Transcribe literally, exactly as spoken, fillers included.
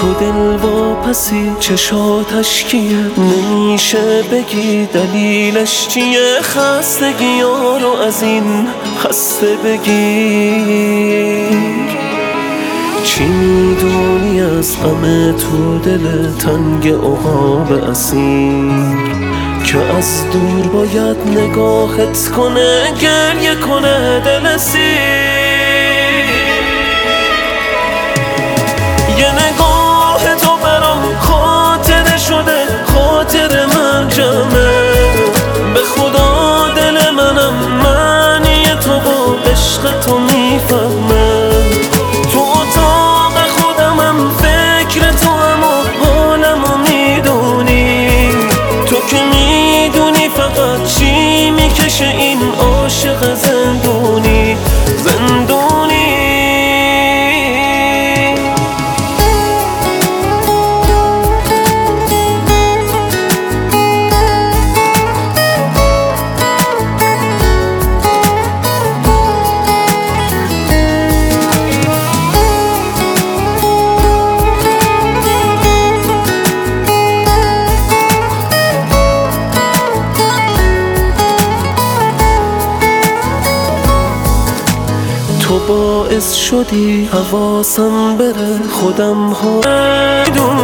تو دل واپسی چشاتش کیه، نمیشه بگی دلیلش چیه. خستگی ها رو از این خسته بگیر. چی میدونی از غم تو دل تنگ عقاب اسیر، که از دور باید نگاهت کنه گریه کنه دل سیر. یه نگاه تو برام خاطره شده، خاطر من جمعه. به خدا دل منم معنی تو و عشق تو میفهمه. تو اتاق خودمم فکر تو هم و حالمو میدونی. تو که میدونی فقط چی میکشه این عاشق زندونی زندونی. تو باعث شدی حواسم بره خودم ها